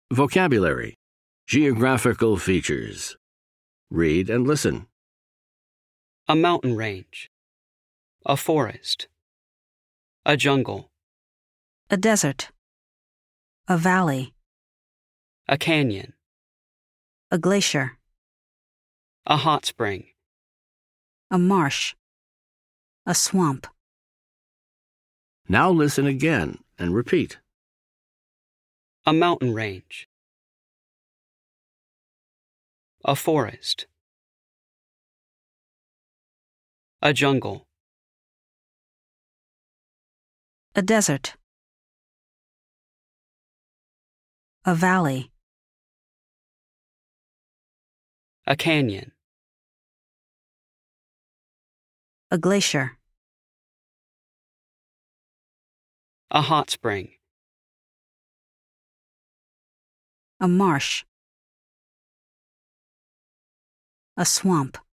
Vocabulary. Geographical features. Read and listen. A mountain range. A forest. A jungle. A desert. A valley. A canyon. A glacier. A hot spring. A marsh. A swamp. Now listen again and repeat. A mountain range. A forest. A jungle. A desert. A valley. A canyon. A glacier. A hot spring. A marsh. A swamp.